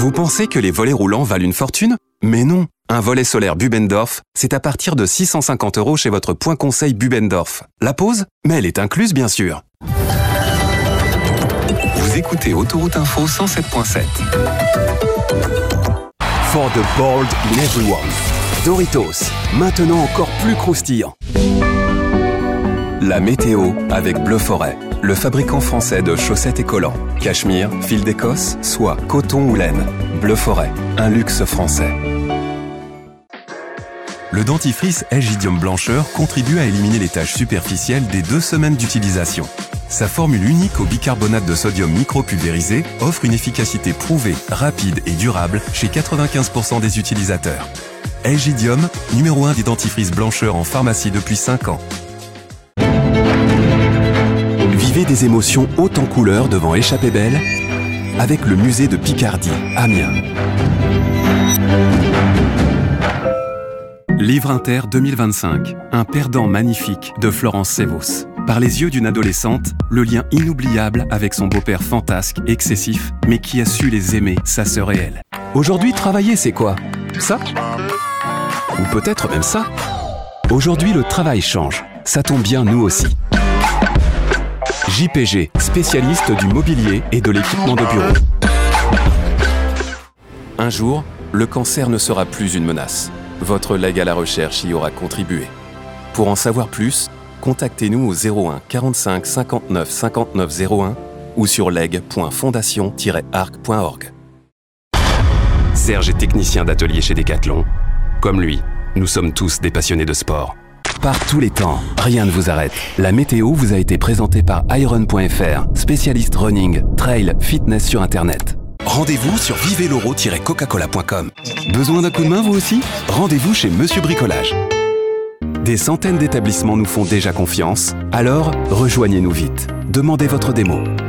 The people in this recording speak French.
Vous pensez que les volets roulants valent une fortune ? Mais non. Un volet solaire Bubendorf, c'est à partir de 650 € chez votre point conseil Bubendorf. La pause ? Mais elle est incluse, bien sûr. Vous écoutez Autoroute Info 107.7. For the bold in everyone. Doritos, maintenant encore plus croustillant. La météo avec Bleu Forêt, le fabricant français de chaussettes et collants. Cachemire, fil d'Écosse, soie, coton ou laine. Bleu Forêt, un luxe français. Le dentifrice Agidium blancheur contribue à éliminer les taches superficielles dès 2 semaines d'utilisation. Sa formule unique au bicarbonate de sodium micro-pulvérisé offre une efficacité prouvée, rapide et durable chez 95% des utilisateurs. Agidium, numéro 1 des dentifrices blancheurs en pharmacie depuis 5 ans. Vivez des émotions hautes en couleurs devant Échappée Belle avec le musée de Picardie, Amiens. Livre Inter 2025, un perdant magnifique de Florence Sévos. Par les yeux d'une adolescente, le lien inoubliable avec son beau-père fantasque, excessif, mais qui a su les aimer, sa sœur et elle. Aujourd'hui, travailler, c'est quoi ? Ça ? Ou peut-être même ça ? Aujourd'hui, le travail change. Ça tombe bien, nous aussi. JPG, spécialiste du mobilier et de l'équipement de bureau. Un jour, le cancer ne sera plus une menace. Votre legs à la recherche y aura contribué. Pour en savoir plus, contactez-nous au 01 45 59 59 01 ou sur leg.fondation-arc.org. Serge est technicien d'atelier chez Decathlon. Comme lui, nous sommes tous des passionnés de sport. Par tous les temps, rien ne vous arrête. La météo vous a été présentée par iron.fr, spécialiste running, trail, fitness sur Internet. Rendez-vous sur viveloro-coca-cola.com. Besoin d'un coup de main vous aussi ? Rendez-vous chez Monsieur Bricolage. Des centaines d'établissements nous font déjà confiance, alors rejoignez-nous vite. Demandez votre démo.